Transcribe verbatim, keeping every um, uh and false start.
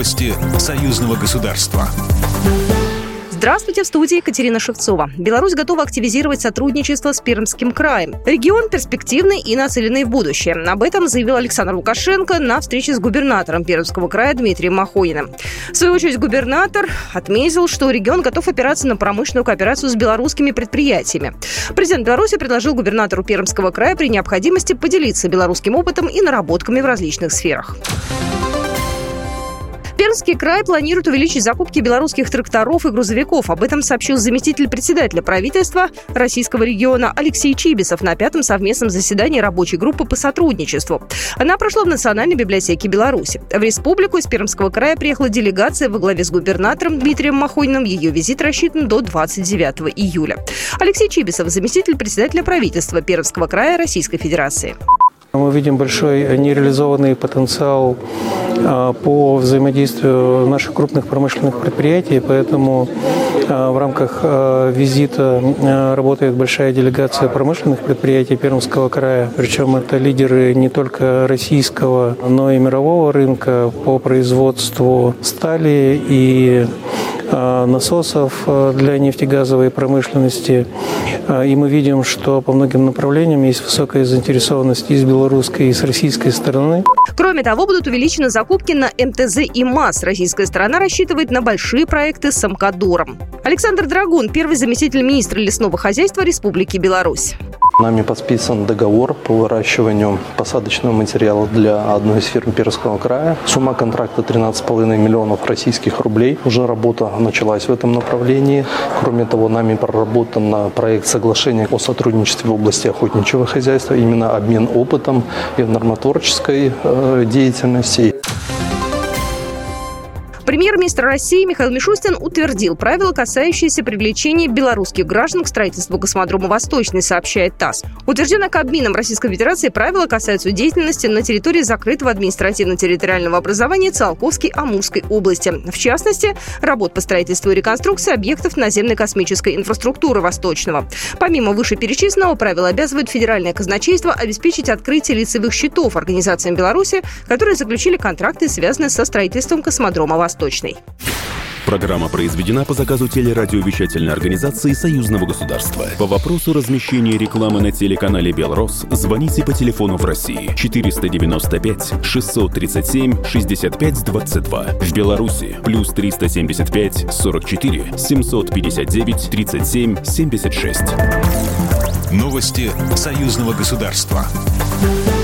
Новости союзного государства. Здравствуйте, в студии Екатерина Шевцова. Беларусь готова активизировать сотрудничество с Пермским краем. Регион перспективный и нацеленный в будущее. Об этом заявил Александр Лукашенко на встрече с губернатором Пермского края Дмитрием Махониным. В свою очередь губернатор отметил, что регион готов опираться на промышленную кооперацию с белорусскими предприятиями. Президент Беларуси предложил губернатору Пермского края при необходимости поделиться белорусским опытом и наработками в различных сферах. Пермский край планирует увеличить закупки белорусских тракторов и грузовиков. Об этом сообщил заместитель председателя правительства российского региона Алексей Чибисов на пятом совместном заседании рабочей группы по сотрудничеству. Она прошла в Национальной библиотеке Беларуси. В республику из Пермского края приехала делегация во главе с губернатором Дмитрием Махониным. Ее визит рассчитан до двадцать девятого июля. Алексей Чибисов, заместитель председателя правительства Пермского края Российской Федерации. Мы видим большой нереализованный потенциал по взаимодействию наших крупных промышленных предприятий, поэтому в рамках визита работает большая делегация промышленных предприятий Пермского края, причем это лидеры не только российского, но и мирового рынка по производству стали и насосов для нефтегазовой промышленности. И мы видим, что по многим направлениям есть высокая заинтересованность и с белорусской, и с российской стороны. Кроме того, будут увеличены закупки на эм тэ зэ и МАЗ. Российская сторона рассчитывает на большие проекты с Амкадором. Александр Драгун, первый заместитель министра лесного хозяйства Республики Беларусь. Нами подписан договор по выращиванию посадочного материала для одной из фирм Пермского края. Сумма контракта тринадцать с половиной миллионов российских рублей. Уже работа началась в этом направлении. Кроме того, нами проработан проект соглашения о сотрудничестве в области охотничьего хозяйства, именно обмен опытом и в нормотворческой э, деятельности. Премьер-министр России Михаил Мишустин утвердил правила, касающиеся привлечения белорусских граждан к строительству космодрома «Восточный», сообщает ТАСС. Утверждено Кабмином Российской Федерации правила касаются деятельности на территории закрытого административно-территориального образования Циолковской Амурской области. В частности, работ по строительству и реконструкции объектов наземной космической инфраструктуры «Восточного». Помимо вышеперечисленного, правила обязывают федеральное казначейство обеспечить открытие лицевых счетов организациям Беларуси, которые заключили контракты, связанные со строительством космодрома «Восточный». Программа произведена по заказу телерадиовещательной организации Союзного государства. По вопросу размещения рекламы на телеканале «Белрос» звоните по телефону в России четыреста девяносто пять шестьсот тридцать семь шестьдесят пять двадцать два. В Беларуси плюс триста семьдесят пять сорок четыре семьсот пятьдесят девять тридцать семь семьдесят шесть. Новости союзного государства.